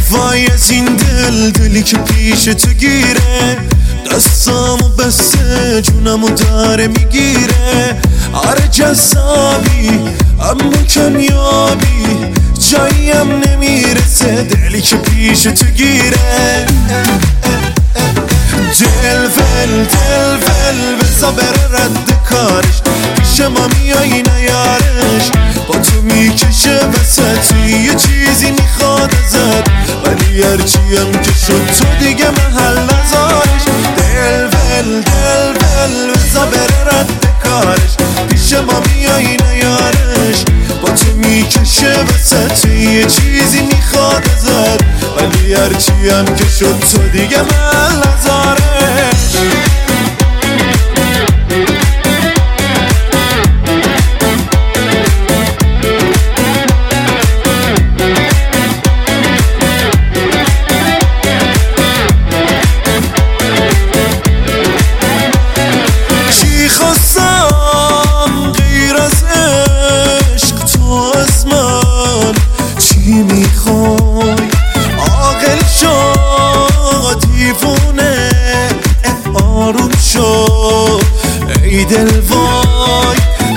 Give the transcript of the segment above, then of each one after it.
وای از این دلی که پیش تو گیره، دستامو بسته جونمو داره میگیره. آره جذابی اما کمیابی، جاییم نمیرسه دلی که پیش تو گیره. دل بزا بره رد کارش، پیش ما میایی نیارش، با تو میکشه وسط یه چیزی میخواد ازت، ولی هرچیم که شد تو دیگه محل نذارش. دل بزا بره رد کارش، پیش ما میایی نیارش، با تو میکشه وسط یه چیزی میخواد ازت، ولی هرچیم که شد تو دیگه محل نذارش. ای دل وای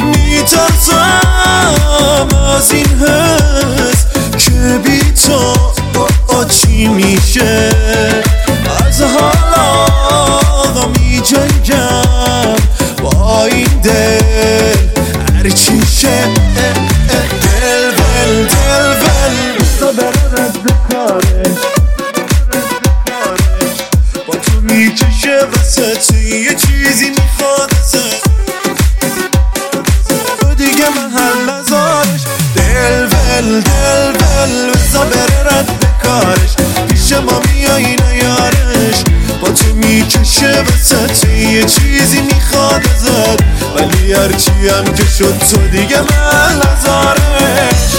میترسم از این حس که بی تو چی میشه، از حالا می جنگم با این دل هرچی شه. دل بزا بره رد کارش، با تو میکشه وسط یه چیزی میخواد ازت، تو دیگه محل نذارش. دل بزا بره رد کارش، پیش ما میایی نیارش، با تو میکشه وسط یه چیزی میخواد ازت، ولی هرچی هم که شد تو دیگه محل نذارش.